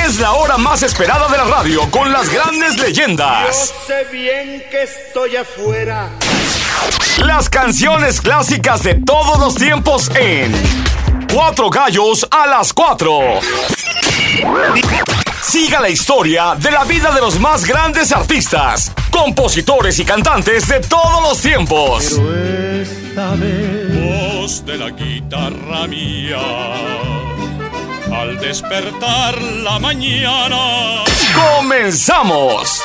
Es la hora más esperada de la radio con las grandes leyendas. Yo sé bien que estoy afuera. Las canciones clásicas de todos los tiempos en Cuatro Gallos a las 4. Siga la historia de la vida de los más grandes artistas, compositores y cantantes de todos los tiempos. Pero esta vez, voz de la guitarra mía, al despertar la mañana. ¡Comenzamos!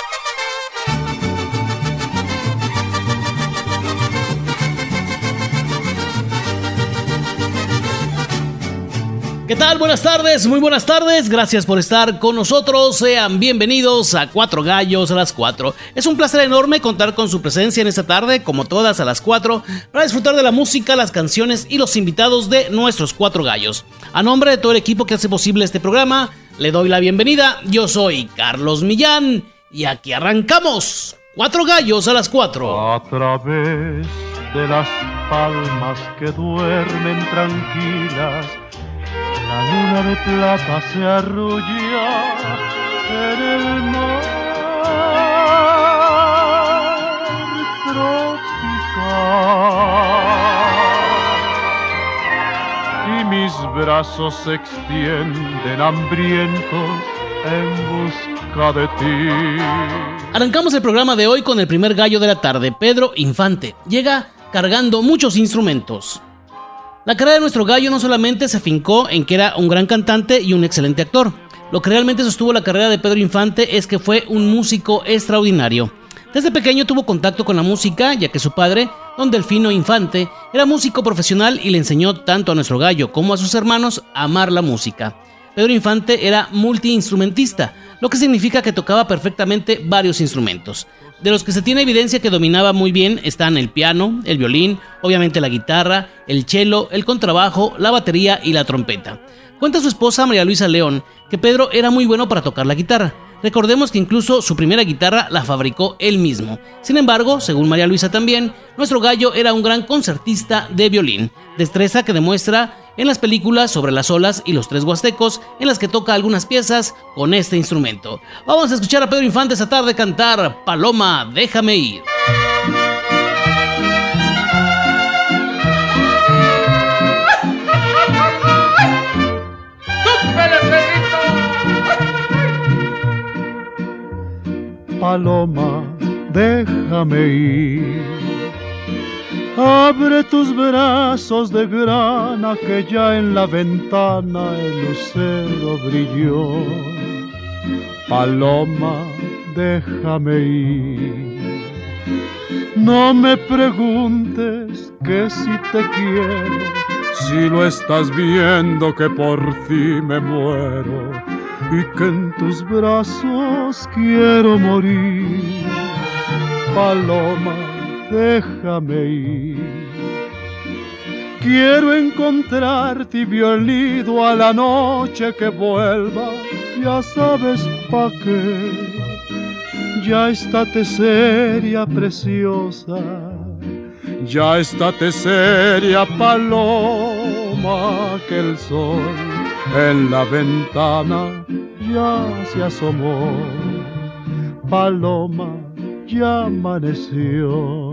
¿Qué tal? Buenas tardes, muy buenas tardes. Gracias por estar con nosotros. Sean bienvenidos a Cuatro Gallos a las 4. Es un placer enorme contar con su presencia en esta tarde, como todas a las 4, para disfrutar de la música, las canciones y los invitados de nuestros Cuatro Gallos. A nombre de todo el equipo que hace posible este programa, le doy la bienvenida. Yo soy Carlos Millán y aquí arrancamos Cuatro Gallos a las 4. A través de las palmas que duermen tranquilas, la luna de plata se arrulla en el mar tropical, y mis brazos se extienden hambrientos en busca de ti. Arrancamos el programa de hoy con el primer gallo de la tarde, Pedro Infante. Llega cargando muchos instrumentos. La carrera de nuestro gallo no solamente se afincó en que era un gran cantante y un excelente actor. Lo que realmente sostuvo la carrera de Pedro Infante es que fue un músico extraordinario. Desde pequeño tuvo contacto con la música, ya que su padre, don Delfino Infante, era músico profesional y le enseñó tanto a nuestro gallo como a sus hermanos a amar la música. Pedro Infante era multiinstrumentista, lo que significa que tocaba perfectamente varios instrumentos. De los que se tiene evidencia que dominaba muy bien están el piano, el violín, obviamente la guitarra, el cello, el contrabajo, la batería y la trompeta. Cuenta su esposa María Luisa León que Pedro era muy bueno para tocar la guitarra. Recordemos que incluso su primera guitarra la fabricó él mismo. Sin embargo, según María Luisa también, nuestro gallo era un gran concertista de violín, destreza que demuestra en las películas sobre las olas y los tres huastecos, en las que toca algunas piezas con este instrumento. Vamos a escuchar a Pedro Infante esta tarde cantar Paloma, déjame ir. Paloma, déjame ir. Abre tus brazos de grana, que ya en la ventana el lucero brilló. Paloma, déjame ir. No me preguntes que si te quiero, si lo estás viendo que por ti me muero y que en tus brazos quiero morir. Paloma, déjame ir. Quiero encontrarte violido a la noche que vuelva, ya sabes pa' qué. Ya estate seria, preciosa, ya estate seria, paloma, que el sol en la ventana ya se asomó. Paloma, ya amaneció.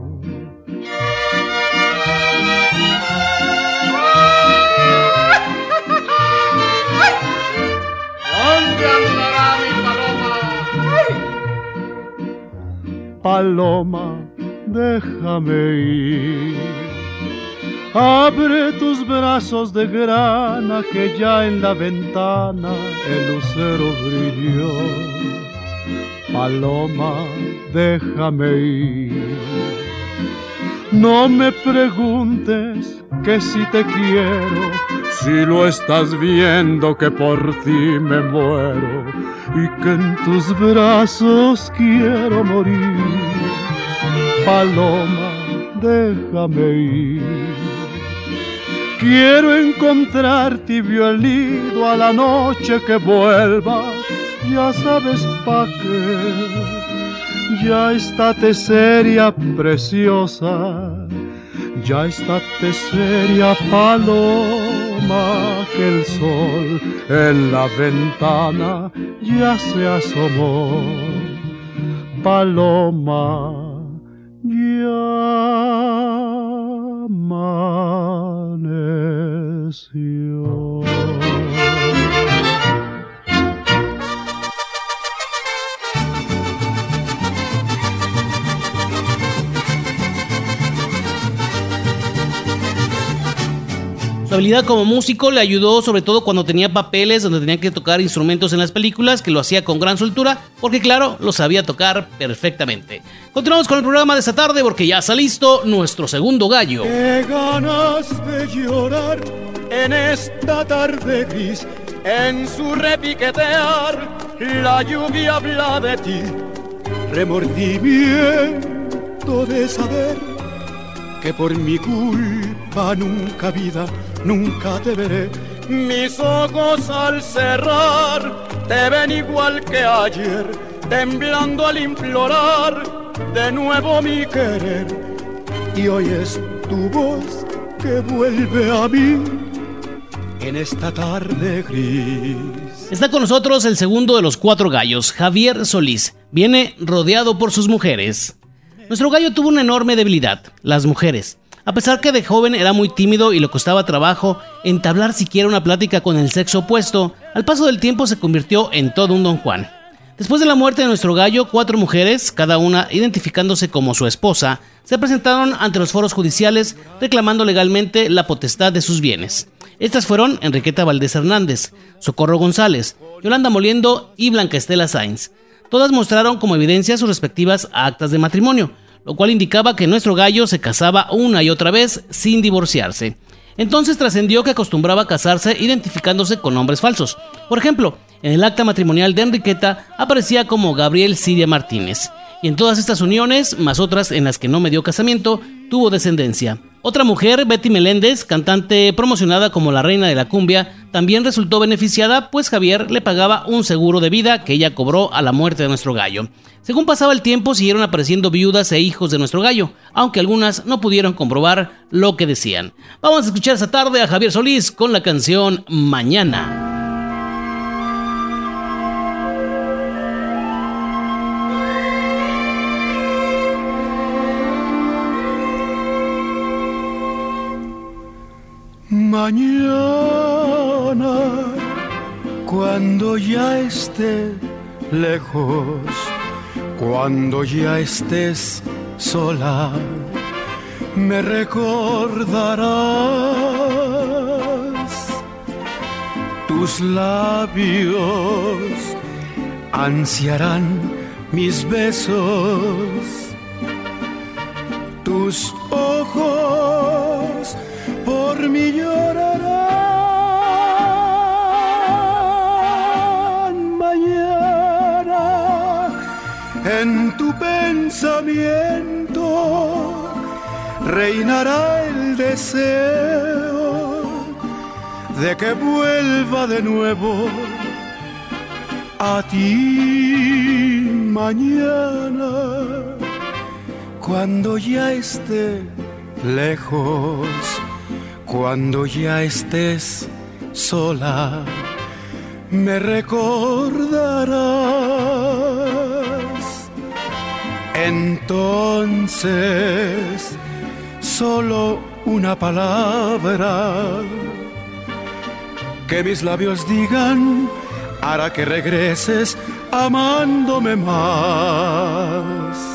¿dónde andará mi paloma? Paloma, déjame ir. Abre tus brazos de grana, que ya en la ventana el lucero brilló. Paloma, déjame ir. No me preguntes que si te quiero, si lo estás viendo que por ti me muero y que en tus brazos quiero morir. Paloma, déjame ir. Quiero encontrarte violido a la noche que vuelva, ya sabes pa' qué. Ya estate seria, preciosa, ya estate seria, paloma, paloma que el sol en la ventana ya se asomó. Paloma, ya amaneció. Su habilidad como músico le ayudó sobre todo cuando tenía papeles donde tenía que tocar instrumentos en las películas, que lo hacía con gran soltura, porque claro, lo sabía tocar perfectamente. Continuamos con el programa de esta tarde porque ya está listo nuestro segundo gallo. Qué ganas de llorar en esta tarde gris, en su repiquetear la lluvia habla de ti. Remordimiento de saber que por mi culpa nunca vida, nunca te veré. Mis ojos al cerrar te ven igual que ayer, temblando al implorar de nuevo mi querer. Y hoy es tu voz que vuelve a mí en esta tarde gris. Está con nosotros el segundo de los 4 gallos, Javier Solís. Viene rodeado por sus mujeres. Nuestro gallo tuvo una enorme debilidad, las mujeres. A pesar que de joven era muy tímido y le costaba trabajo entablar siquiera una plática con el sexo opuesto, al paso del tiempo se convirtió en todo un Don Juan. Después de la muerte de nuestro gallo, 4 mujeres, cada una identificándose como su esposa, se presentaron ante los foros judiciales reclamando legalmente la potestad de sus bienes. Estas fueron Enriqueta Valdés Hernández, Socorro González, Yolanda Moliendo y Blanca Estela Sáenz. Todas mostraron como evidencia sus respectivas actas de matrimonio, lo cual indicaba que nuestro gallo se casaba una y otra vez sin divorciarse. Entonces trascendió que acostumbraba casarse identificándose con nombres falsos. Por ejemplo, en el acta matrimonial de Enriqueta aparecía como Gabriel Siria Martínez, y en todas estas uniones, más otras en las que no me dio casamiento, tuvo descendencia. Otra mujer, Betty Meléndez, cantante promocionada como la reina de la cumbia, también resultó beneficiada, pues Javier le pagaba un seguro de vida que ella cobró a la muerte de nuestro gallo. Según pasaba el tiempo, siguieron apareciendo viudas e hijos de nuestro gallo, aunque algunas no pudieron comprobar lo que decían. Vamos a escuchar esta tarde a Javier Solís con la canción Mañana. Mañana, cuando ya esté lejos, cuando ya estés sola, me recordarás. Tus labios ansiarán mis besos, tus ojos por mí llorarán. Mañana en tu pensamiento reinará el deseo de que vuelva de nuevo a ti. Mañana, cuando ya esté lejos, cuando ya estés sola, me recordarás. Entonces, solo una palabra que mis labios digan hará que regreses amándome más.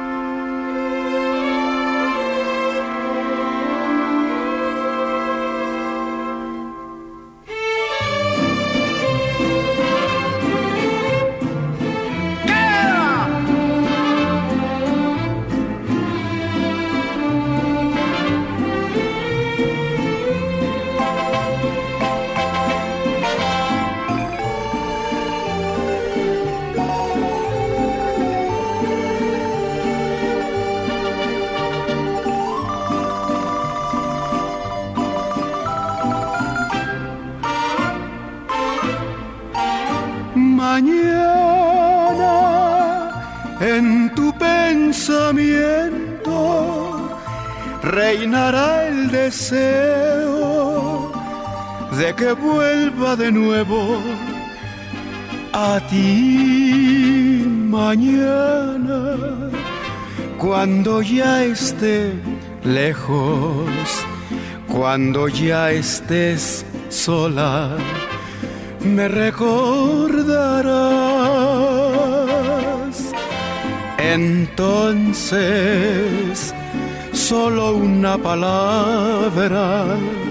En tu pensamiento reinará el deseo de que vuelva de nuevo a ti mañana, cuando ya esté lejos, cuando ya estés sola, me recordarás. Entonces, solo una palabra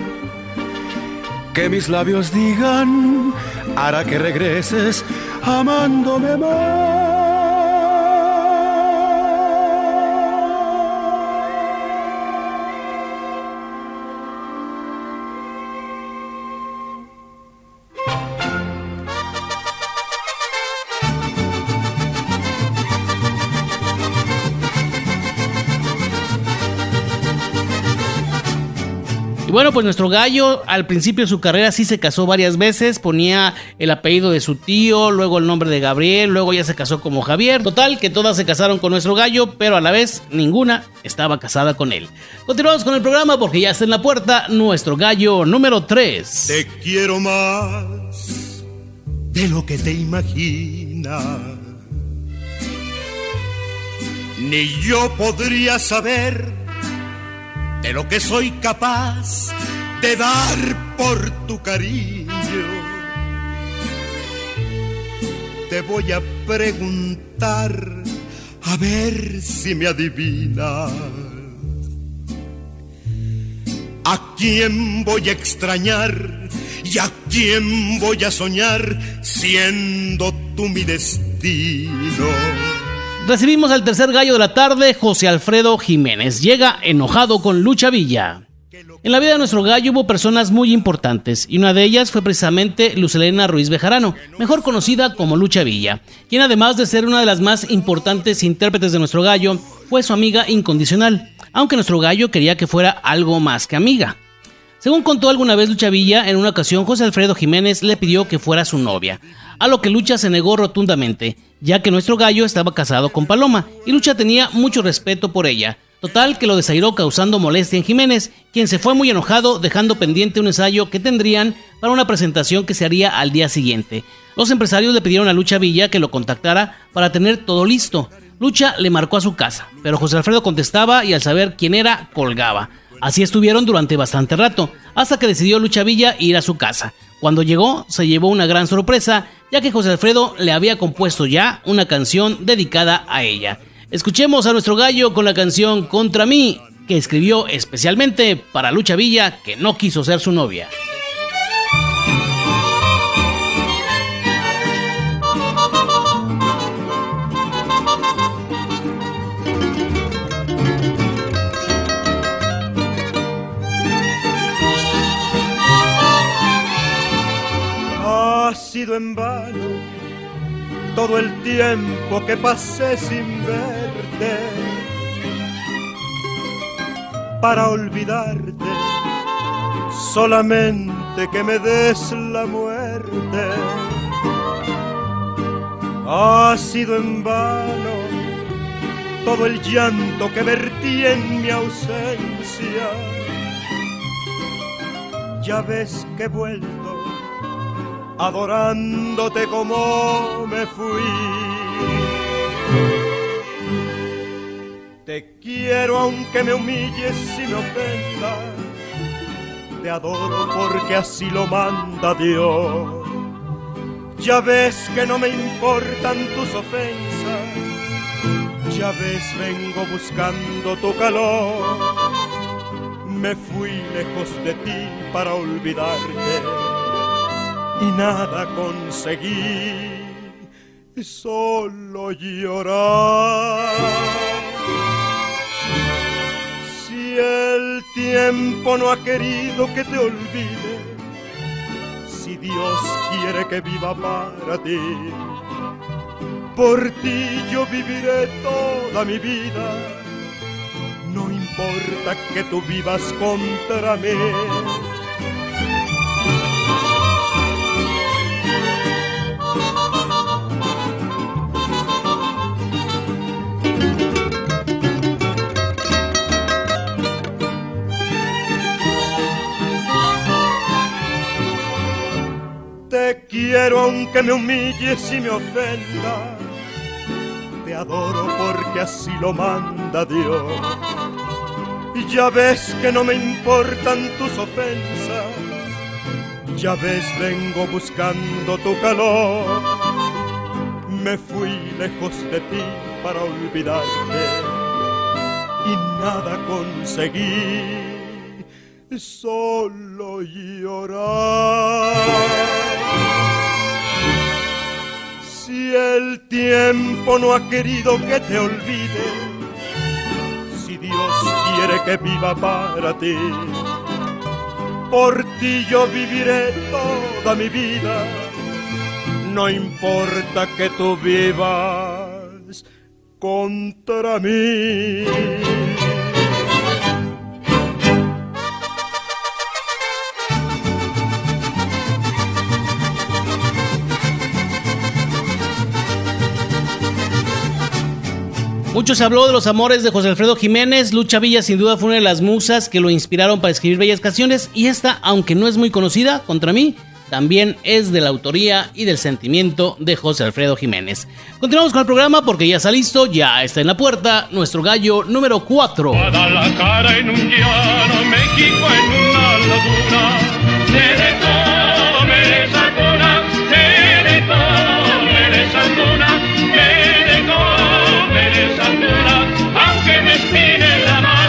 que mis labios digan hará que regreses amándome más. Bueno, pues nuestro gallo al principio de su carrera sí se casó varias veces, ponía el apellido de su tío, luego el nombre de Gabriel, luego ya se casó como Javier. Total, que todas se casaron con nuestro gallo, pero a la vez ninguna estaba casada con él. Continuamos con el programa porque ya está en la puerta nuestro gallo número 3. Te quiero más de lo que te imaginas. Ni yo podría saber de lo que soy capaz de dar por tu cariño. Te voy a preguntar a ver si me adivinas. ¿A quién voy a extrañar y a quién voy a soñar siendo tú mi destino? Recibimos al tercer gallo de la tarde, José Alfredo Jiménez. Llega enojado con Lucha Villa. En la vida de nuestro gallo hubo personas muy importantes y una de ellas fue precisamente Luz Helena Ruiz Bejarano, mejor conocida como Lucha Villa, quien además de ser una de las más importantes intérpretes de nuestro gallo, fue su amiga incondicional, aunque nuestro gallo quería que fuera algo más que amiga. Según contó alguna vez Lucha Villa, en una ocasión José Alfredo Jiménez le pidió que fuera su novia, a lo que Lucha se negó rotundamente, ya que nuestro gallo estaba casado con Paloma y Lucha tenía mucho respeto por ella. Total, que lo desairó causando molestia en Jiménez, quien se fue muy enojado, dejando pendiente un ensayo que tendrían para una presentación que se haría al día siguiente. Los empresarios le pidieron a Lucha Villa que lo contactara para tener todo listo. Lucha le marcó a su casa, pero José Alfredo contestaba y al saber quién era, colgaba. Así estuvieron durante bastante rato, hasta que decidió Lucha Villa ir a su casa. Cuando llegó, se llevó una gran sorpresa, ya que José Alfredo le había compuesto ya una canción dedicada a ella. Escuchemos a nuestro gallo con la canción Contra mí, que escribió especialmente para Lucha Villa, que no quiso ser su novia. Ha sido en vano todo el tiempo que pasé sin verte, para olvidarte solamente que me des la muerte. Ha sido en vano todo el llanto que vertí en mi ausencia. Ya ves que he vuelto adorándote como me fui. Te quiero aunque me humilles y me ofendas, te adoro porque así lo manda Dios. Ya ves que no me importan tus ofensas, ya ves vengo buscando tu calor. Me fui lejos de ti para olvidarte y nada conseguí, solo llorar. Si el tiempo no ha querido que te olvide, si Dios quiere que viva para ti, por ti yo viviré toda mi vida, no importa que tú vivas contra mí. aunque me humilles y me ofenda, te adoro porque así lo manda Dios. Y ya ves que no me importan tus ofensas, ya ves vengo buscando tu calor. Me fui lejos de ti para olvidarte y nada conseguí, solo llorar. Si el tiempo no ha querido que te olvide, si Dios quiere que viva para ti, por ti yo viviré toda mi vida. No importa que tú vivas contra mí. Mucho se habló de los amores de José Alfredo Jiménez. Lucha Villa sin duda fue una de las musas que lo inspiraron para escribir bellas canciones, y esta, aunque no es muy conocida, Contra mí, también es de la autoría y del sentimiento de José Alfredo Jiménez. Continuamos con el programa porque ya está listo, ya está en la puerta nuestro gallo número 4. Guadalajara en un llano, México en una laguna, se dejó esa cuna, se dejó esa cuna, se dejó esa cuna, aunque me espine la mano.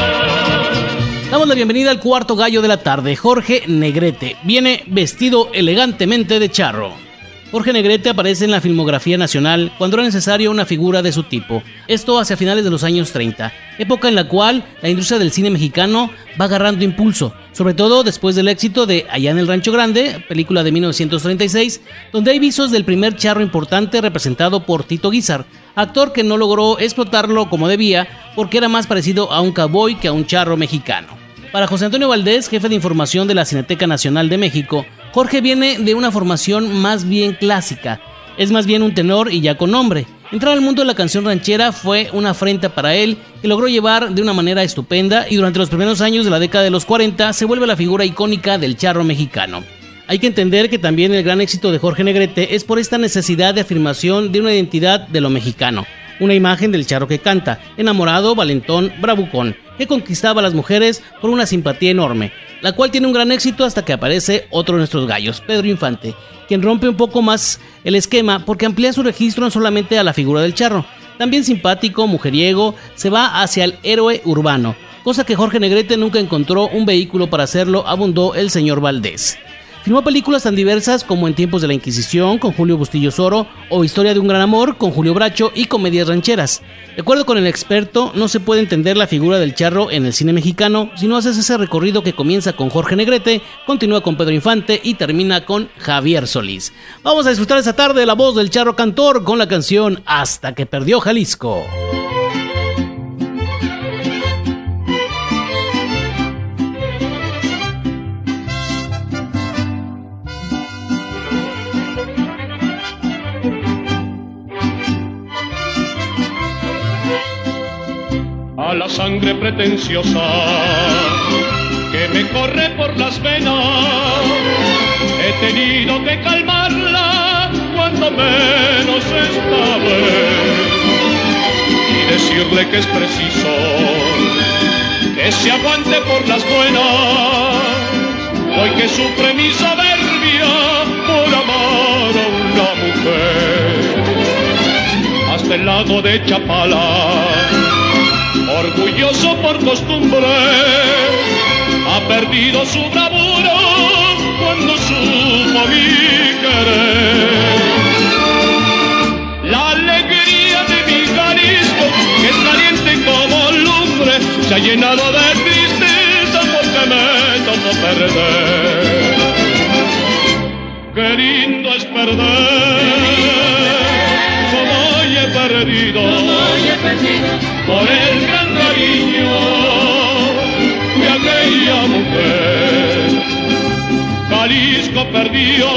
Damos la bienvenida al cuarto gallo de la tarde. Jorge Negrete viene vestido elegantemente de charro. Jorge Negrete aparece en la filmografía nacional cuando era necesaria una figura de su tipo. Esto hacia finales de los años 30, época en la cual la industria del cine mexicano va agarrando impulso, sobre todo después del éxito de Allá en el Rancho Grande, película de 1936, donde hay visos del primer charro importante representado por Tito Guizar, actor que no logró explotarlo como debía porque era más parecido a un cowboy que a un charro mexicano. Para José Antonio Valdés, jefe de información de la Cineteca Nacional de México, Jorge viene de una formación más bien clásica. Es más bien un tenor y ya con nombre. Entrar al mundo de la canción ranchera fue una afrenta para él, que logró llevar de una manera estupenda, y durante los primeros años de la década de los 40 se vuelve la figura icónica del charro mexicano. Hay que entender que también el gran éxito de Jorge Negrete es por esta necesidad de afirmación de una identidad de lo mexicano. Una imagen del charro que canta, enamorado, valentón, bravucón, que conquistaba a las mujeres por una simpatía enorme, la cual tiene un gran éxito hasta que aparece otro de nuestros gallos, Pedro Infante, quien rompe un poco más el esquema porque amplía su registro no solamente a la figura del charro, también simpático, mujeriego, se va hacia el héroe urbano, cosa que Jorge Negrete nunca encontró un vehículo para hacerlo, abundó el señor Valdés. Filmó películas tan diversas como En tiempos de la Inquisición con Julio Bustillo Soro o Historia de un gran amor con Julio Bracho y comedias rancheras. De acuerdo con el experto, no se puede entender la figura del charro en el cine mexicano si no haces ese recorrido que comienza con Jorge Negrete, continúa con Pedro Infante y termina con Javier Solís. Vamos a disfrutar esta tarde la voz del charro cantor con la canción Hasta que perdió Jalisco. A la sangre pretenciosa que me corre por las venas, he tenido que calmarla cuando menos esta vez y decirle que es preciso que se aguante por las buenas, hoy que sufre mi soberbia por amar a una mujer. Hasta el lago de Chapala, orgulloso por costumbre, ha perdido su bravura cuando supo mi querer. La alegría de mi Jalisco, que es caliente como lumbre, se ha llenado de tristeza porque me tocó perder. Qué lindo es perder, como hoy he perdido, por el gran cariño de aquella mujer. Jalisco perdió,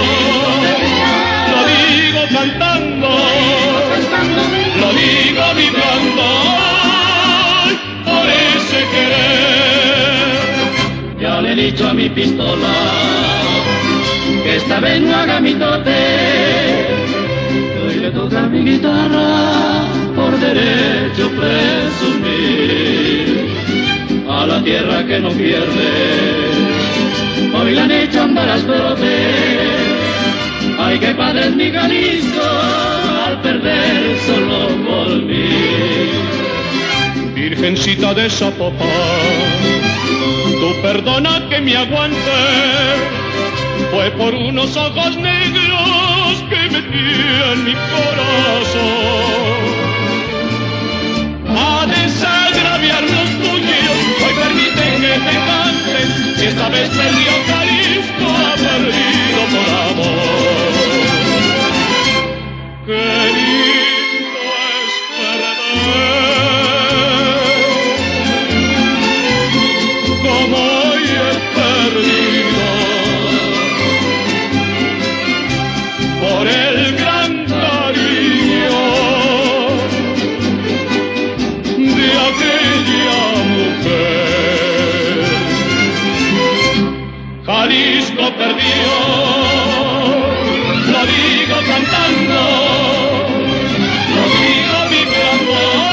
lo digo cantando, lo digo vibrando, por ese querer. Ya le he dicho a mi pistola que esta vez no haga mitote, que hoy le toca a mi guitarra por derecho presumir a la tierra que no pierde. Hoy la han hecho andar a trote. Ay, qué padre es mi Jalisco, al perder solo volví. Virgencita de Zapopan, tú perdona que me aguante, fue por unos ojos negros que metí en mi corazón. A desagraviar los tuyos, hoy permiten que te canten, si esta vez el río Jalisco ha perdido por amor. Qué lindo es perder, como hoy he perdido, por el gran cariño de aquella mujer. Jalisco perdió, lo digo cantando, lo digo vibrando.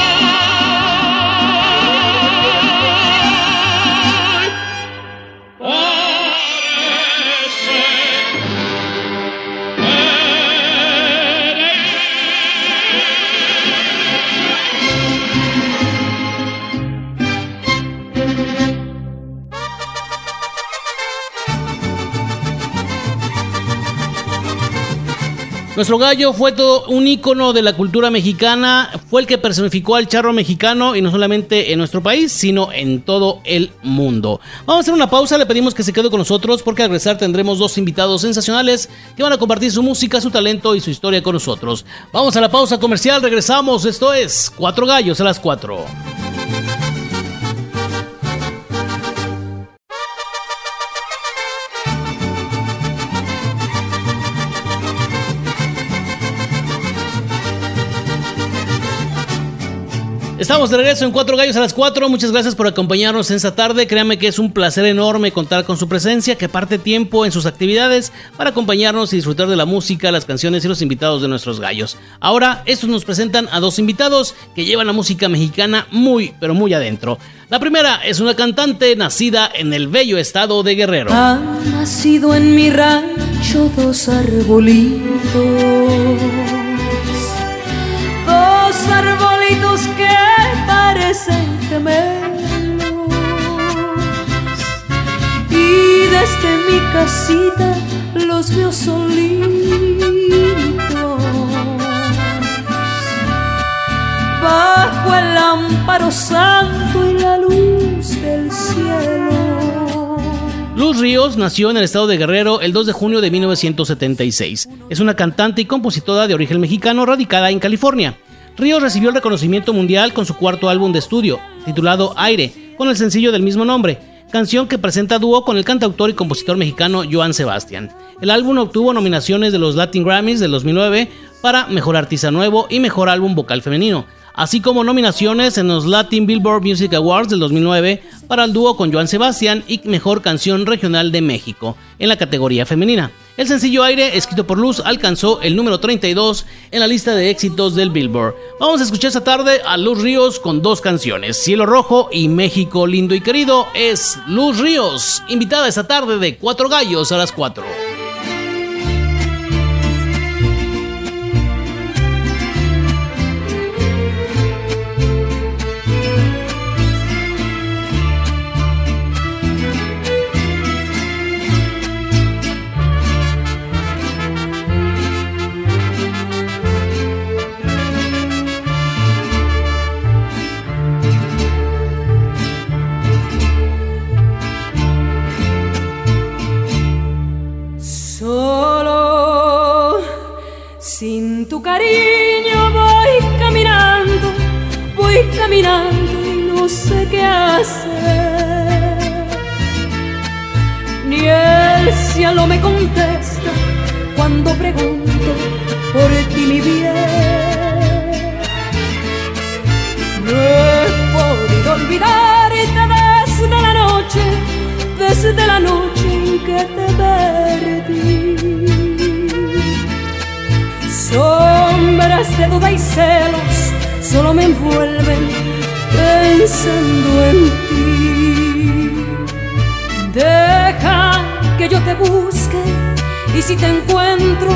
Nuestro gallo fue todo un ícono de la cultura mexicana, fue el que personificó al charro mexicano y no solamente en nuestro país, sino en todo el mundo. Vamos a hacer una pausa, le pedimos que se quede con nosotros porque al regresar tendremos dos invitados sensacionales que van a compartir su música, su talento y su historia con nosotros. Vamos a la pausa comercial, regresamos, esto es Cuatro Gallos a las 4. Estamos de regreso en Cuatro Gallos a las 4. Muchas gracias por acompañarnos en esta tarde. Créanme que es un placer enorme contar con su presencia, que parte tiempo en sus actividades para acompañarnos y disfrutar de la música, las canciones y los invitados de nuestros gallos. Ahora, estos nos presentan a dos invitados que llevan la música mexicana muy, pero muy adentro. La primera es una cantante nacida en el bello estado de Guerrero. Han nacido en mi rancho dos arbolitos que parecen gemelos, y desde mi casita los veo solitos, bajo el amparo santo y la luz del cielo. Luz Ríos nació en el estado de Guerrero el 2 de junio de 1976. Es una cantante y compositora de origen mexicano radicada en California. Ríos recibió el reconocimiento mundial con su cuarto álbum de estudio, titulado Aire, con el sencillo del mismo nombre, canción que presenta dúo con el cantautor y compositor mexicano Joan Sebastián. El álbum obtuvo nominaciones de los Latin Grammys del 2009 para Mejor Artista Nuevo y Mejor Álbum Vocal Femenino, así como nominaciones en los Latin Billboard Music Awards del 2009 para el dúo con Joan Sebastián y Mejor Canción Regional de México, en la categoría femenina. El sencillo Aire, escrito por Luz, alcanzó el número 32 en la lista de éxitos del Billboard. Vamos a escuchar esta tarde a Luz Ríos con dos canciones, Cielo Rojo y México Lindo y Querido. Es Luz Ríos, invitada esta tarde de Cuatro Gallos a las 4. Tu cariño voy caminando y no sé qué hacer. Ni el cielo me contesta cuando pregunto por ti, mi bien. No he podido olvidarte desde la noche en que te perdí. Sombras de duda y celos solo me envuelven pensando en ti. Deja que yo te busque y si te encuentro,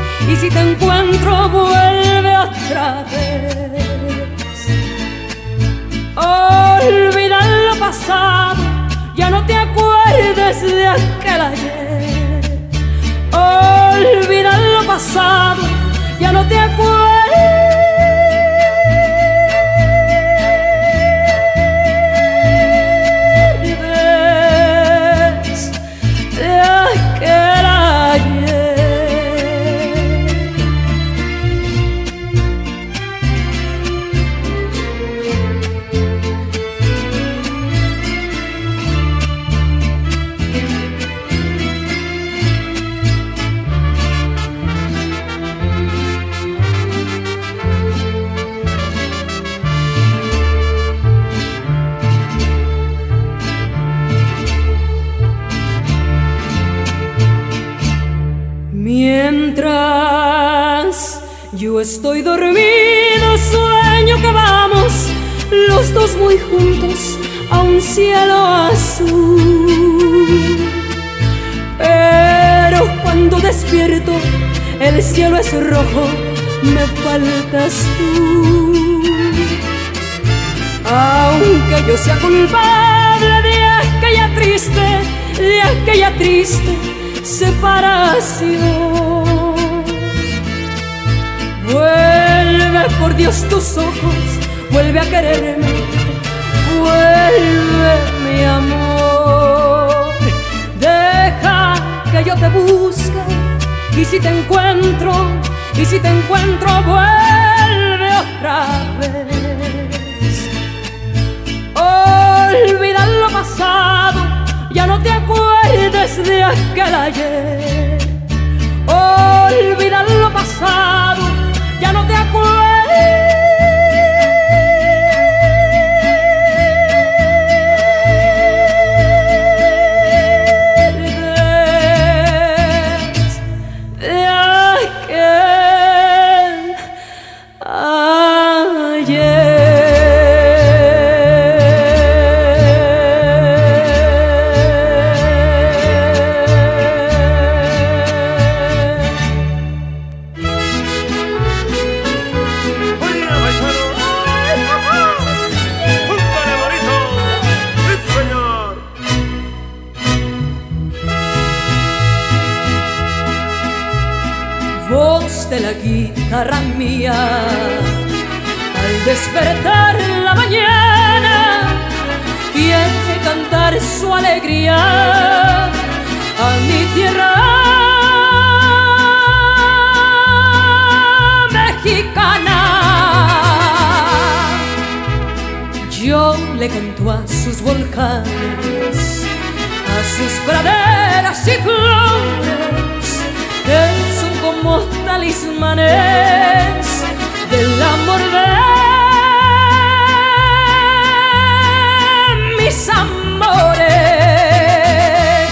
vuelve otra vez. Olvida lo pasado, ya no te acuerdes de aquel ayer. Olvida lo pasado, ya no te acuerdes de aquel ayer. Mientras yo estoy dormido, sueño que vamos los dos muy juntos a un cielo azul. Pero cuando despierto, el cielo es rojo, me faltas tú. Aunque yo sea culpable de aquella triste separación. Vuelve por Dios tus ojos, vuelve a quererme, vuelve mi amor. Deja que yo te busque y si te encuentro, vuelve otra vez. Olvida lo pasado, ya no te acuerdes de aquel ayer. Olvida lo pasado, ya no te acuerdes de aquel ayer. Voz de la guitarra mía, al despertar en la mañana, quiere cantar su alegría a mi tierra mexicana. Yo le canto a sus volcanes, a sus praderas y flores, como talismanes del amor de mis amores.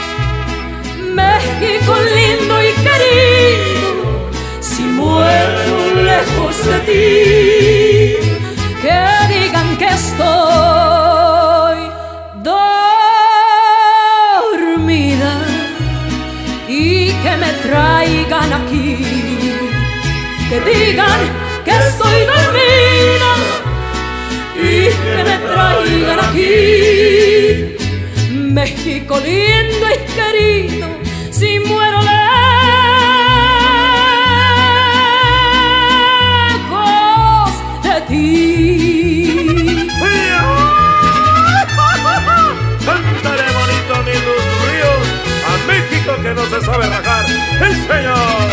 México lindo y querido, si muero lejos de ti, que digan que estoy dormida y que me traigan aquí, que digan que estoy dormida y que me traigan aquí. México lindo y querido, si muero lejos de ti. Cantaré bonito mi luz ríos a México que no se sabe rajar. ¡El Señor!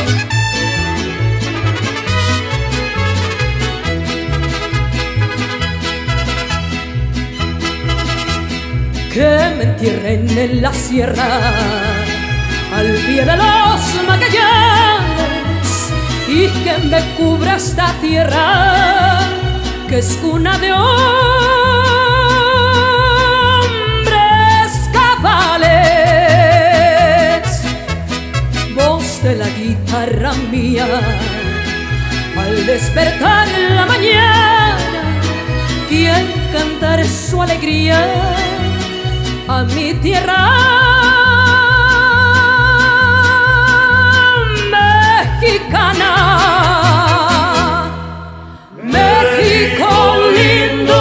Que me entierren en la sierra, al pie de los Magallanes, y que me cubra esta tierra, que es cuna de hombres cabales. Voz de la guitarra mía, al despertar en la mañana quiero cantar su alegría a mi tierra mexicana. México lindo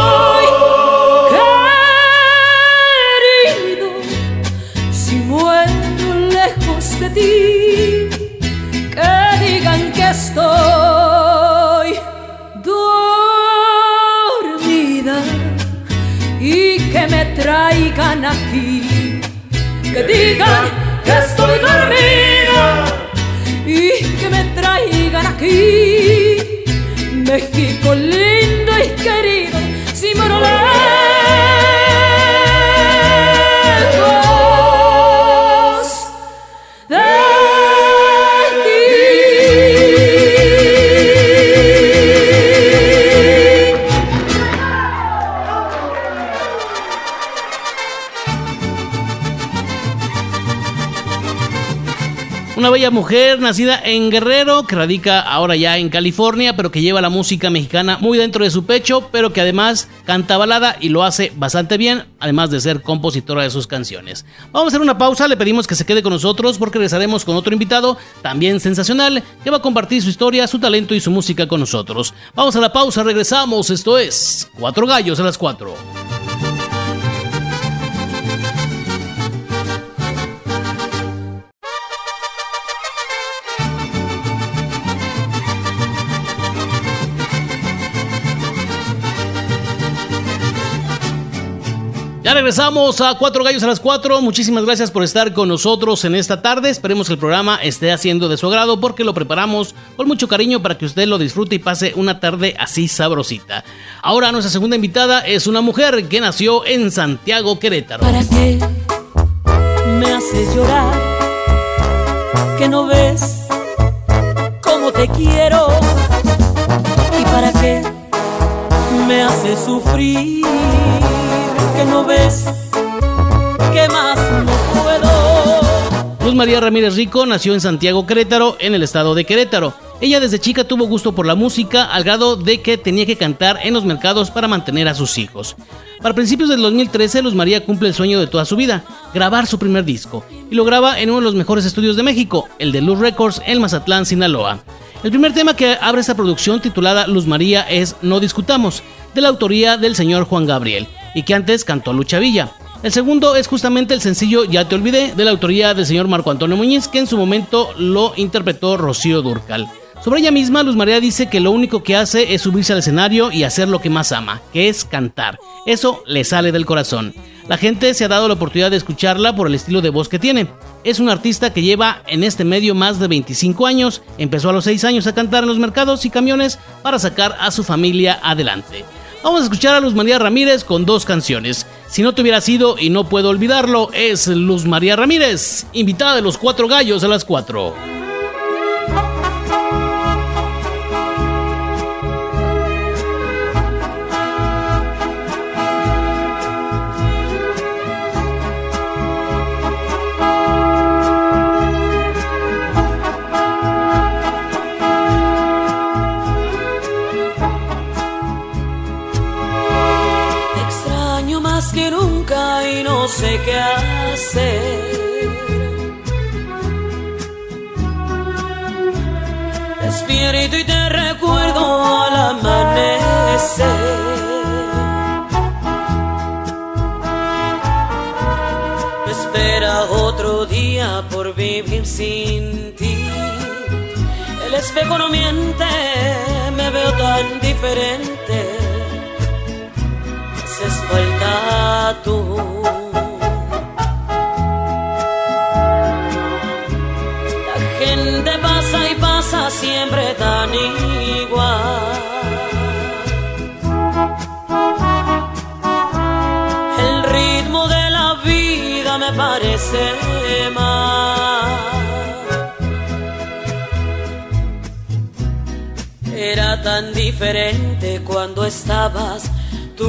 y querido, si muero lejos de ti, que digan que estoy dormida y que me traigan aquí, que digan que estoy dormida y que me traigan aquí. México lindo y querido, si muero lejos de Una bella mujer nacida en Guerrero, que radica ahora ya en California, pero que lleva la música mexicana muy dentro de su pecho, pero que además canta balada y lo hace bastante bien, además de ser compositora de sus canciones. Vamos a hacer una pausa, le pedimos que se quede con nosotros porque regresaremos con otro invitado, también sensacional, que va a compartir su historia, su talento y su música con nosotros. Vamos a la pausa, regresamos, esto es Cuatro Gallos a las 4. Ya regresamos a Cuatro Gallos a las 4. Muchísimas gracias por estar con nosotros en esta tarde. Esperemos que el programa esté haciendo de su agrado porque lo preparamos con mucho cariño para que usted lo disfrute y pase una tarde así sabrosita. Ahora nuestra segunda invitada es una mujer que nació en Santiago, Querétaro. ¿Para qué me haces llorar? ¿Que no ves cómo te quiero? ¿Y para qué me haces sufrir? ¿Que no ves que más no puedo? Luz María Ramírez Rico nació en Santiago, Querétaro, en el estado de Querétaro. Ella desde chica tuvo gusto por la música al grado de que tenía que cantar en los mercados para mantener a sus hijos. Para principios del 2013, Luz María cumple el sueño de toda su vida, grabar su primer disco, y lo graba en uno de los mejores estudios de México, el de Luz Records en Mazatlán, Sinaloa. El primer tema que abre esta producción, titulada Luz María, es No Discutamos, de la autoría del señor Juan Gabriel, y que antes cantó Lucha Villa. El segundo es justamente el sencillo Ya Te Olvidé, de la autoría del señor Marco Antonio Muñiz, que en su momento lo interpretó Rocío Dúrcal. Sobre ella misma, Luz María dice que lo único que hace es subirse al escenario y hacer lo que más ama, que es cantar. Eso le sale del corazón. La gente se ha dado la oportunidad de escucharla por el estilo de voz que tiene. Es una artista que lleva en este medio más de 25 años, empezó a los 6 años a cantar en los mercados y camiones para sacar a su familia adelante. Vamos a escuchar a Luz María Ramírez con dos canciones. Si no te hubiera sido y no puedo olvidarlo, es Luz María Ramírez, invitada de los Cuatro Gallos a las 4. Que nunca y no sé qué hacer. Despierto y te recuerdo al amanecer. Me espera otro día por vivir sin ti. El espejo no miente, me veo tan diferente. Haces falta tú. La gente pasa y pasa siempre tan igual. El ritmo de la vida me parece mal. Era tan diferente cuando estabas tú.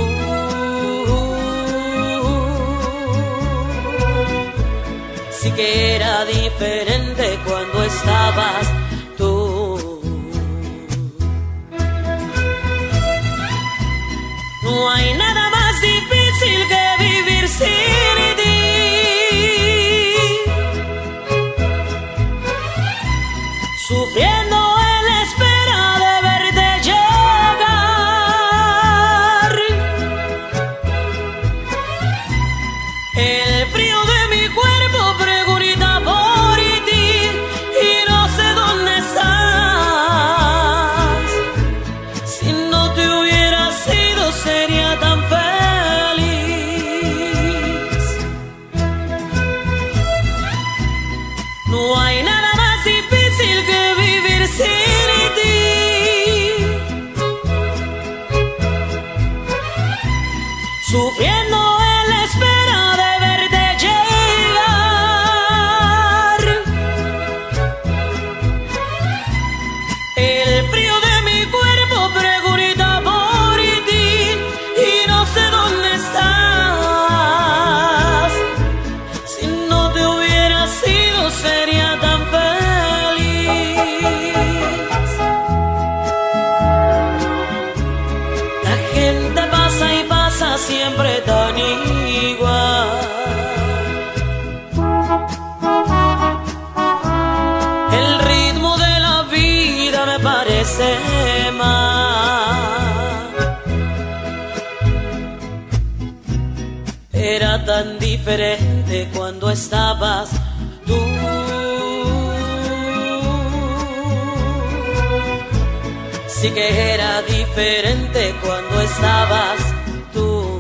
Sí que era diferente cuando estabas tú. siempre tan igual. El ritmo de la vida me parece mal. Era tan diferente cuando estabas tú. Sí que era diferente cuando estabas tú.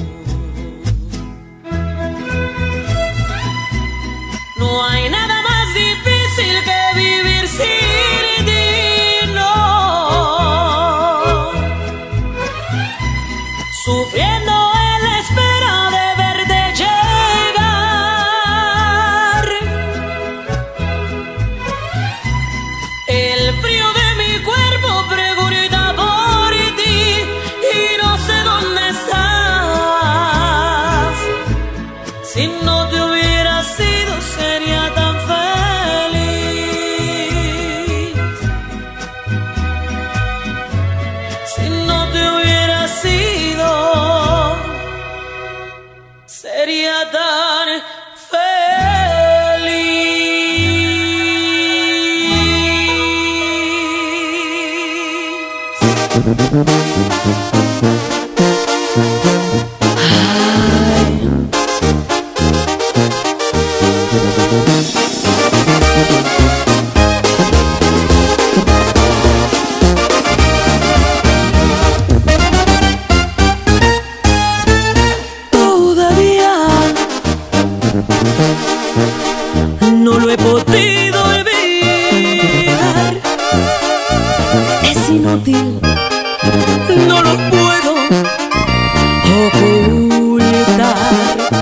No hay nada más difícil que vivir sin ti, no. Sufriendo en la espera de verte llegar. El frío de mi cuerpo pregunta por ti y no sé dónde estás. Si no te hubiera sido sería tan feliz. Si no te hubiera sido sería tan Todavía no lo he podido olvidar. Es inútil, no lo puedo ocultar.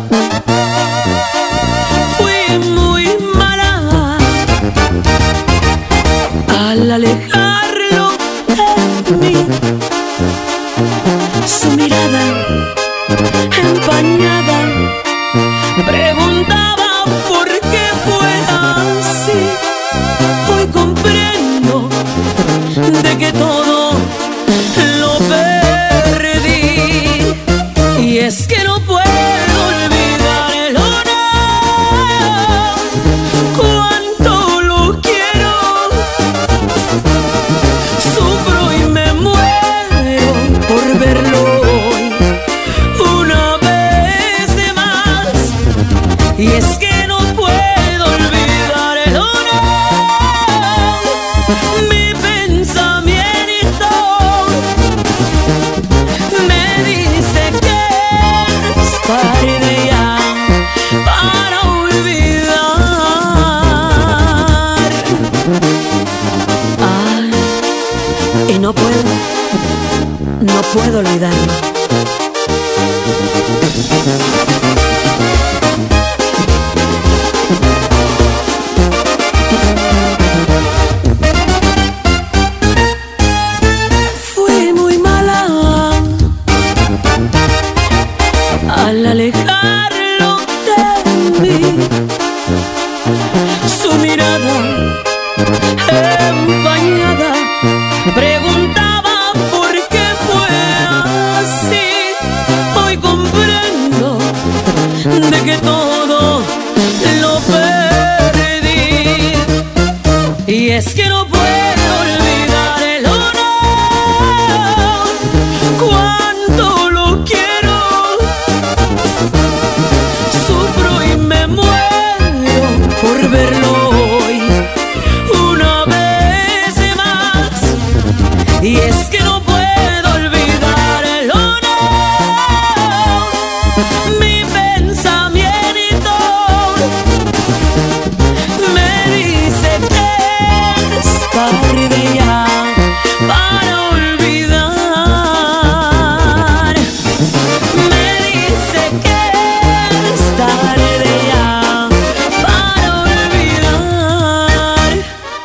Fui muy mala al alejarlo de mí. Su mirada empañada preguntaba por qué fue así. Hoy comprendo de que todo lo perdí. Y es que no puedo olvidarlo, no. Cuánto lo quiero. Sufro y me muero por verlo hoy una vez más. Y es que no puedo olvidarlo, no. Mi pensamiento me dice que es tarde ya para olvidar. Ay, y no puedo olvidarlo. Fui muy mala al alejarlo de mí. Su mirada empañada preguntaba por qué fue así. Hoy comprendo de que todo lo perdí. Y es que no puedo olvidarlo, no. Cuánto lo quiero. Sufro y me muero por verlo hoy una vez más. Y es que no puedo olvidarlo, no. Mi pensamiento me dice que es tarde ya para olvidar. Me dice que es tarde ya para olvidar.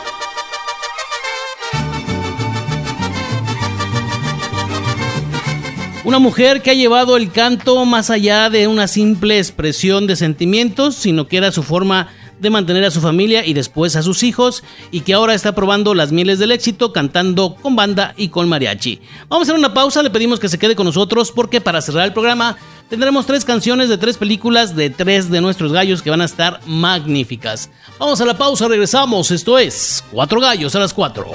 Una mujer que ha llevado el canto más allá de una simple expresión de sentimientos, sino que era su forma de mantener a su familia y después a sus hijos, y que ahora está probando las mieles del éxito cantando con banda y con mariachi. Vamos a hacer una pausa, le pedimos que se quede con nosotros porque para cerrar el programa tendremos 3 canciones de 3 películas de 3 de nuestros gallos que van a estar magníficas. Vamos a la pausa, regresamos, esto es 4 gallos a las 4.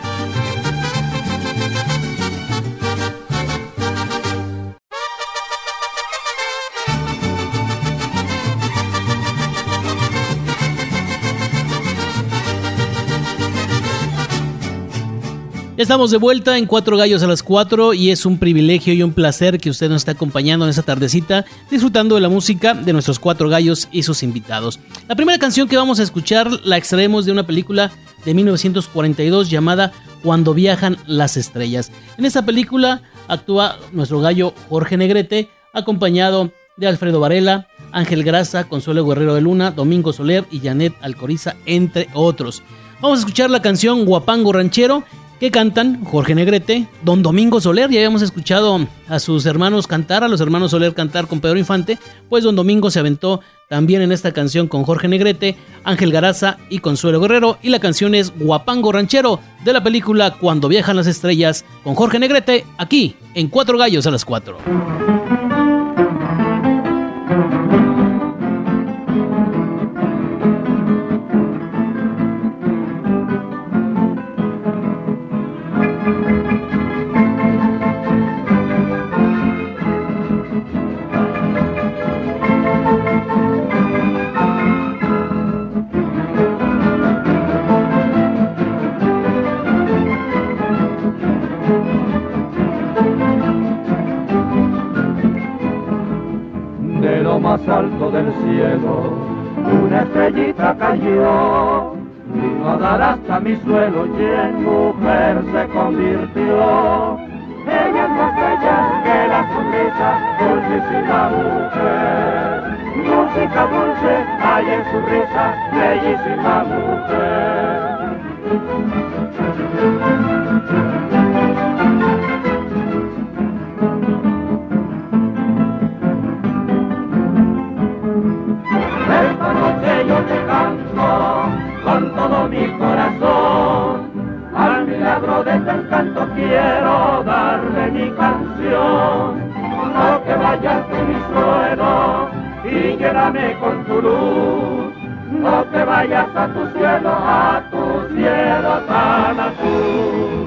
Estamos de vuelta en 4 gallos a las 4 y es un privilegio y un placer que usted nos esté acompañando en esta tardecita, disfrutando de la música de nuestros 4 gallos y sus invitados. La primera canción que vamos a escuchar la extraemos de una película de 1942 llamada Cuando viajan las estrellas. En esta película actúa nuestro gallo Jorge Negrete, acompañado de Alfredo Varela, Ángel Graza, Consuelo Guerrero de Luna, Domingo Soler y Janet Alcoriza, entre otros. Vamos a escuchar la canción Guapango Ranchero, que cantan Jorge Negrete, Don Domingo Soler. Ya habíamos escuchado a sus hermanos cantar, a los hermanos Soler cantar con Pedro Infante, pues Don Domingo se aventó también en esta canción con Jorge Negrete, Ángel Garaza y Consuelo Guerrero, y la canción es Guapango Ranchero de la película Cuando viajan las estrellas con Jorge Negrete, aquí en 4 gallos a las 4. Más alto del cielo, una estrellita cayó, vino a dar hasta mi suelo y en mujer se convirtió. Ella es más bella que la sonrisa, dulcísima mujer. Música dulce hay en su risa, bellísima mujer. Esta noche yo te canto con todo mi corazón, al milagro de tu encanto quiero darle mi canción. No que vayas de mi suelo y lléname con tu luz, no te vayas a tu cielo tan azul.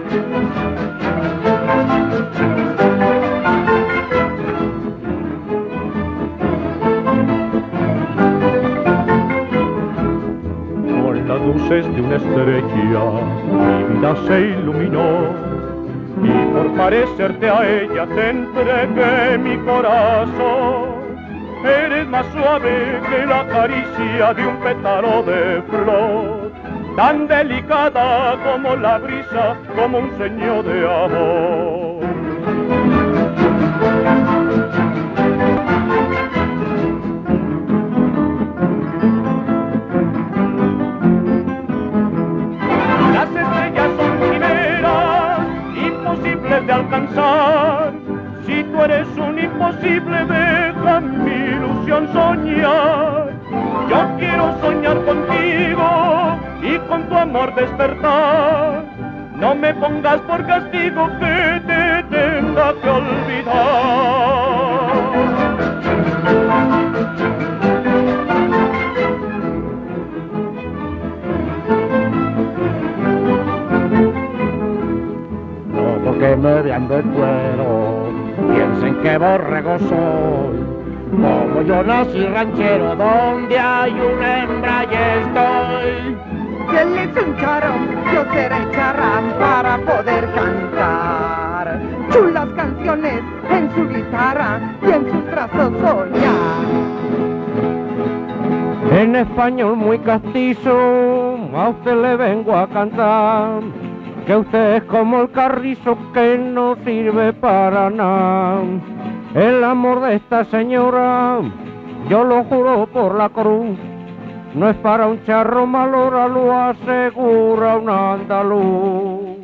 Las luces de una estrella mi vida se iluminó y por parecerte a ella te entregué mi corazón. Eres más suave que la caricia de un pétalo de flor, tan delicada como la brisa, como un sueño de amor. Las estrellas son quimeras, imposibles de alcanzar. Si tú eres un imposible, deja mi ilusión soñar. Yo quiero soñar contigo y con tu amor despertar. No me pongas por castigo que te tenga que olvidar. Que me vean de cuero, piensen que borrego soy. Como yo nací ranchero, donde hay una hembra y estoy. Si él es un charón, yo seré el charrán para poder cantar chulas canciones en su guitarra y en sus brazos soñar. En español muy castizo, a usted le vengo a cantar. Que usted es como el carrizo que no sirve para nada. El amor de esta señora, yo lo juro por la cruz, no es para un charro mal hora, lo asegura un andaluz.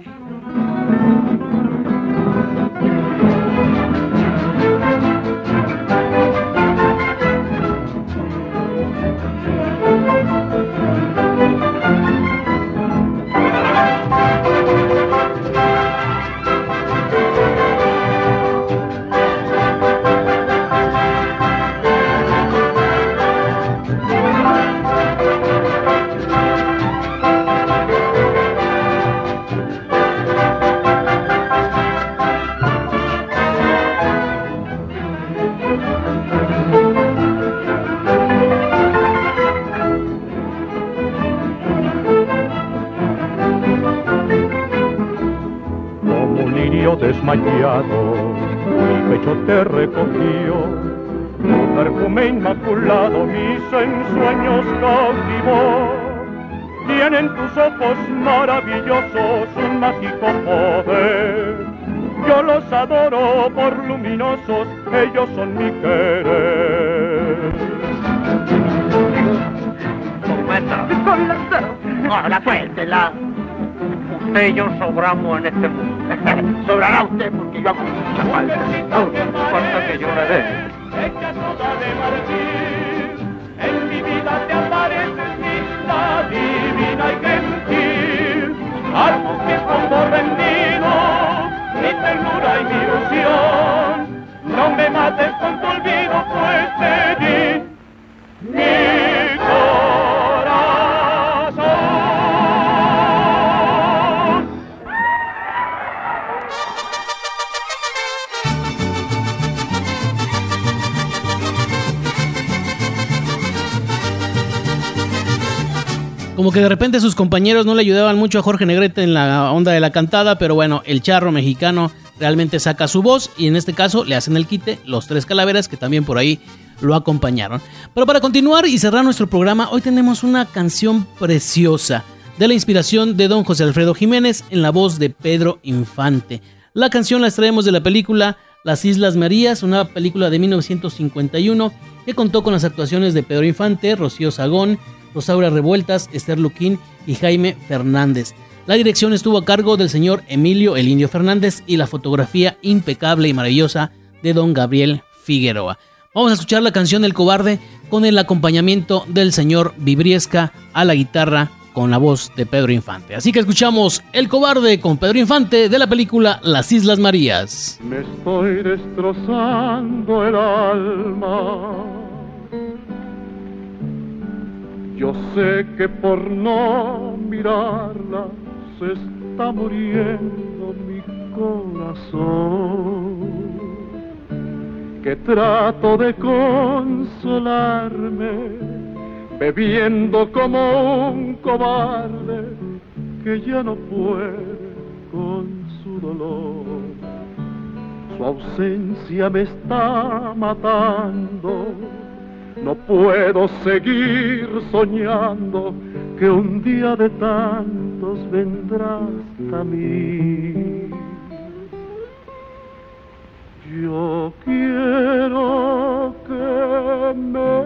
vio desmayado, mi pecho te recogió. Tu perfume inmaculado mis ensueños cautivó. Tienen tus ojos maravillosos un mágico poder. Yo los adoro por luminosos, ellos son mi querer. Ahora suéltela. Usted y yo sobramos en este mundo. Sobrará usted porque yo hago mucha falta. Falta que yo le dé. Hecha toda de marfil, en mi vida te apareces linda, divina y gentil. A tus pies como rendido, mi ternura y mi ilusión. No me mates con tu olvido, pues te di mi corazón. Como que de repente sus compañeros no le ayudaban mucho a Jorge Negrete en la onda de la cantada, pero bueno, el charro mexicano realmente saca su voz y en este caso le hacen el quite los Tres Calaveras, que también por ahí lo acompañaron. Pero para continuar y cerrar nuestro programa, hoy tenemos una canción preciosa de la inspiración de don José Alfredo Jiménez en la voz de Pedro Infante. La canción la extraemos de la película Las Islas Marías, una película de 1951 que contó con las actuaciones de Pedro Infante, Rocío Sagón, Rosaura Revueltas, Esther Luquín y Jaime Fernández. La dirección estuvo a cargo del señor Emilio El Indio Fernández y la fotografía impecable y maravillosa de don Gabriel Figueroa. Vamos a escuchar la canción El Cobarde con el acompañamiento del señor Vibriesca a la guitarra con la voz de Pedro Infante. Así que escuchamos El Cobarde con Pedro Infante de la película Las Islas Marías. Me estoy destrozando el alma. Yo sé que por no mirarla se está muriendo mi corazón, que trato de consolarme bebiendo como un cobarde que ya no puede con su dolor. Su ausencia me está matando. No puedo seguir soñando que un día de tantos vendrá hasta mí. Yo quiero que me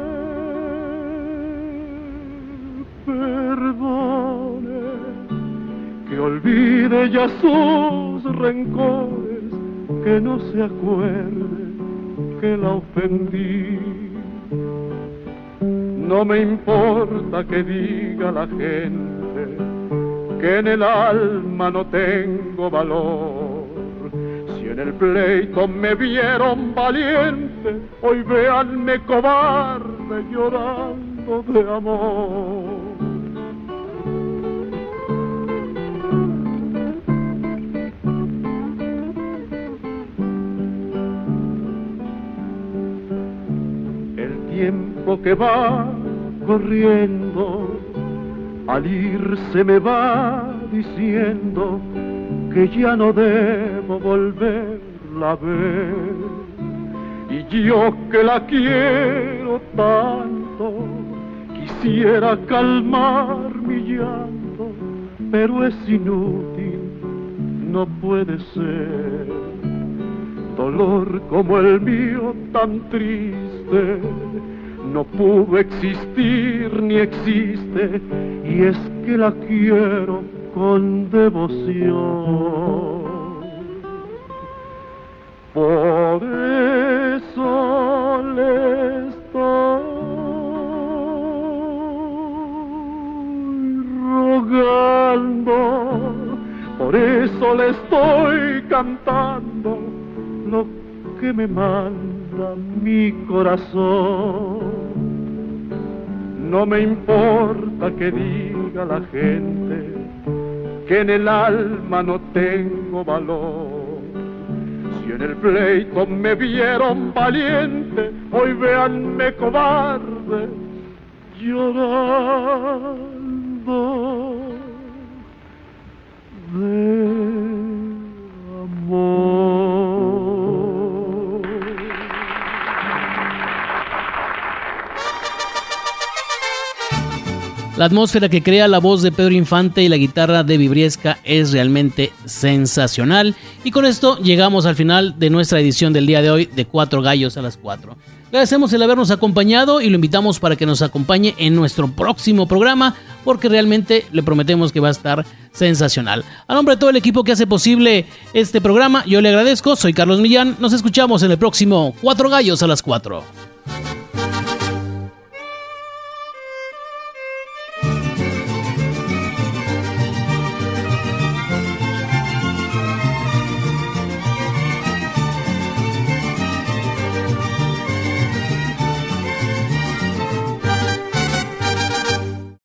perdone, que olvide ya sus rencores, que no se acuerde que la ofendí. No me importa que diga la gente que en el alma no tengo valor. Si en el pleito me vieron valiente, hoy véanme cobarde llorando de amor. El tiempo que va corriendo, al irse me va diciendo que ya no debo volverla a ver. Y yo que la quiero tanto, quisiera calmar mi llanto, pero es inútil, no puede ser. Dolor como el mío tan triste no pudo existir ni existe, y es que la quiero con devoción. Por eso le estoy rogando, por eso le estoy cantando lo que me manda mi corazón. No me importa que diga la gente que en el alma no tengo valor. Si en el pleito me vieron valiente, hoy véanme cobarde llorando de amor. La atmósfera que crea la voz de Pedro Infante y la guitarra de Vibriesca es realmente sensacional. Y con esto llegamos al final de nuestra edición del día de hoy de Cuatro Gallos a las 4. Agradecemos el habernos acompañado y lo invitamos para que nos acompañe en nuestro próximo programa, porque realmente le prometemos que va a estar sensacional. A nombre de todo el equipo que hace posible este programa, yo le agradezco. Soy Carlos Millán. Nos escuchamos en el próximo Cuatro Gallos a las 4.